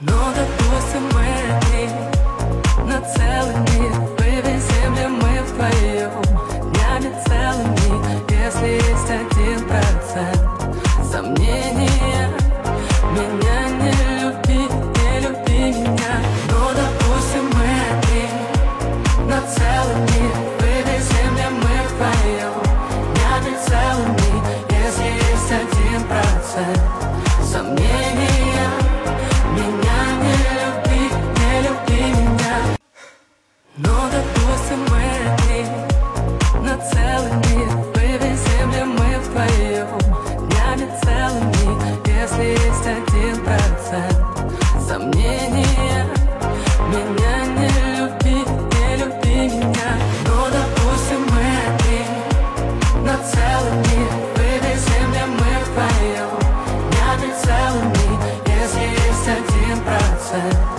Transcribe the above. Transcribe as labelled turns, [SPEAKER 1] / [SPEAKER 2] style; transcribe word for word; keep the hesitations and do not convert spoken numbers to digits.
[SPEAKER 1] Но, допустим, мы одни на целый мир. Вывезем ли мы вдвоем днями целыми, если есть один процент сомнения? Меня не люби, не люби меня. Но, допустим, мы одни на целый мир. Вывезем ли мы вдвоем днями целыми, если есть один процент сомнения? Меня не люби, не люби меня. Но, допустим, мы одни на целый мир. Вывезем ли мы вдвоем днями целыми, если есть один процент сомнения? Меня не люби, не люби меня. Но, допустим, мы одни на целый мир. Вывезем ли мы вдвоем днями целыми, если есть один процент